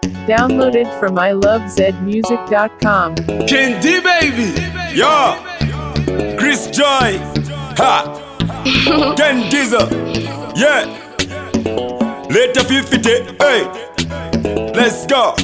Downloaded from ilovezmusic.com. King D baby, yo, Chris Joy, ha, Ken Diesel, yeah, later 50, hey, let's go,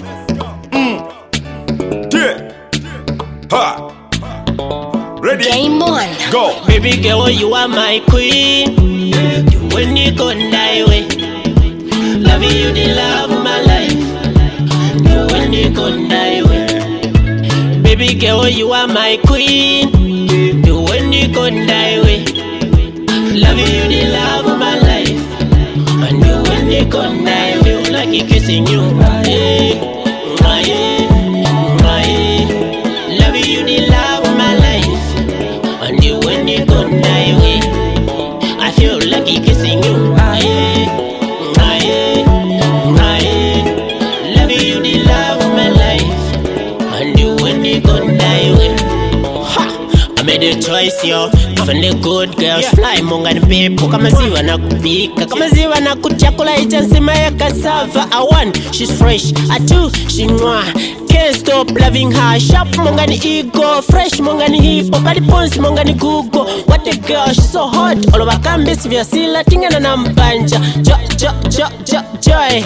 yeah, ha, ready, Game on. go, Baby girl, you are my queen. You when you gon' die away. Loving you, the love of my life. You when you gon' die away. Baby girl, you are my queen. You when you gon' die away. Loving you, the love of my life. And you when you gon' die, feel like I'm kissing you. Yeah, yeah, yeah. Loving you, the love of my life. And you when you gon' die away, I feel lucky kissing you. Aye, aye, aye. Loving you, the love of my life. And you when you gon' die away. Ha! I made a choice, yo. From the good girls, fly monga ni pepo. Kama ziwa na kupika, kama ziwa na kuchakula itansima ya cassava. A one, she's fresh. A two, she mwah. Can't stop loving her. Sharp monga ni ego, fresh monga ni hippo. Kaliponsi monga ni Google. What a girl, she's so hot. All over campus vya sila, tingana na mbanja. Joy.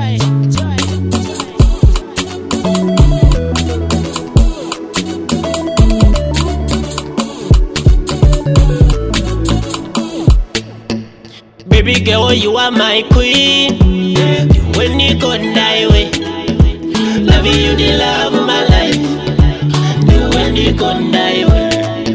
Baby girl, you are my queen. You when you gon' die away. Loving you, the love of my life. You when you gon' die away.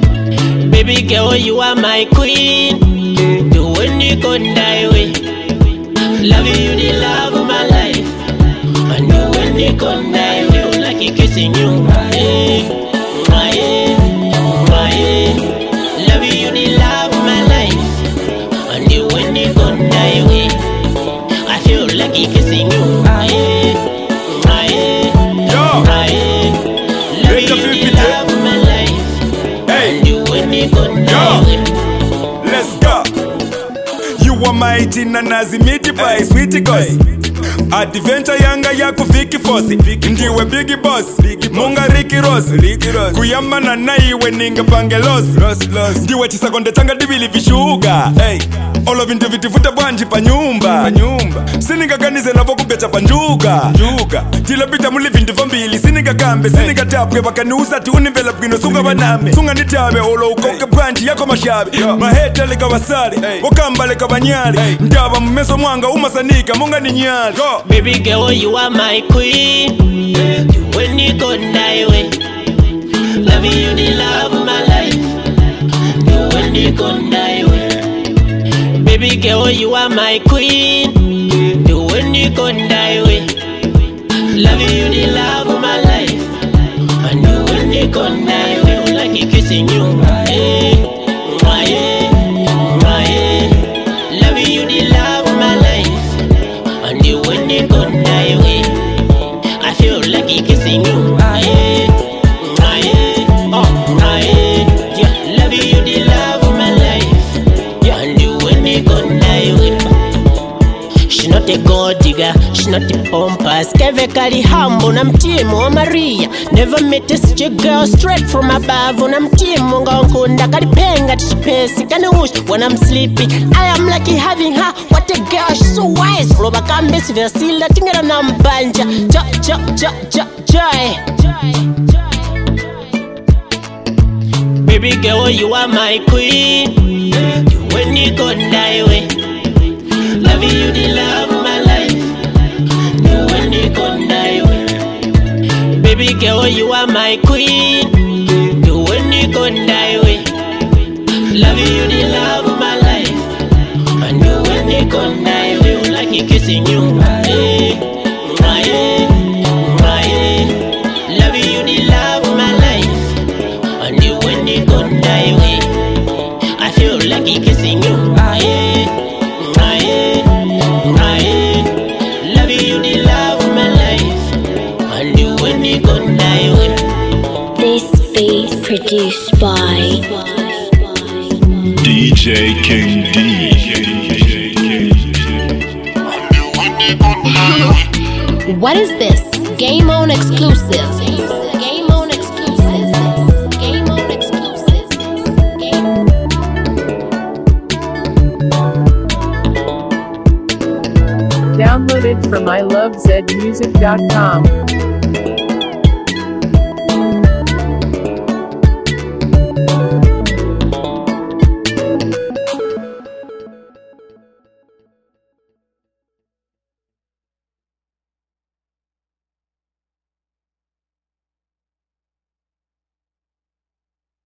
Baby girl, you are my queen. You when you gon' die away. Loving you, the love of my life. And you when you gon' die, feel like I'm kissing you. Yeah, yeah, yeah. Loving you, the love of my life. And you when you gon' die away, I feel like I'm kissing you. Aye, aye, yo, aye. Loving you, the love of my life. hey, And you when you gon' die yo, away. let's go. You are mighty na nazimiti by sweetie gosi. Adventure yanga ya kufiki fosi. Ndiwe biggie boss, munga Ricky Ross. Kuyamana na iwe ninga pange loss. Ndiwe chisakonde changa dibili vishuga. Hey, all of into vitifuta bwanji pa nyumba. Sininga ganize na voku becha pa njuga. Tila pita mulivi ndivambili. Sininga kambe, sininga tapwe bakaniuza ti univela pino sunga baname. Sunga nitabe olo ukoke branchi yako mashabi. Mahete leka wasari, wakamba leka banyali. Ndaba mmeso mwanga umasanika munga ni nyali. Go. Baby girl, you are my queen. You when you gon' die away. Loving you, the love of my life. You when you gon' die away. Baby girl, you are my queen. You when you gon' die away. Loving you, the love of my life. And you when you gon' die, feel like I'm kissing you. Aye, aye, aye. Loving you, the love of my life. And you when you gon' die away, I feel like I'm kissing you. Aye, aye, aye. Yeah, loving you, the love of my life. Yeah, and you when you gon' die away. She not a gold digger, she not a pompous. Keve kali humble, na mtimu wa Maria. Never met a such a girl straight from above. Na mtimu nga nkunda kali penga tichipesi. Kani wish when I'm sleepy, I am lucky having her. What a girl, she's so wise. Roba kambesi versila, tingana na mbanja. Joy. Baby girl, you are my queen. You when you gon' die away. Loving you, the love of my life. You when you gon' die away. Baby girl, you are my queen. You when you gon' die away. Loving you, the love of my life. And you when you gon' die, feel like I'm kissing you. Aye, aye, aye. Loving you, the love of my life. And you when you gon' die away, I feel like I'm kissing you. Aye, aye, aye. Loving you, the love of my life. And you when you gon' die away. This beat produced by DJ King D. What is this? Game on exclusive. Game on exclusive. Game on exclusive. Downloaded from ilovezmusic.com.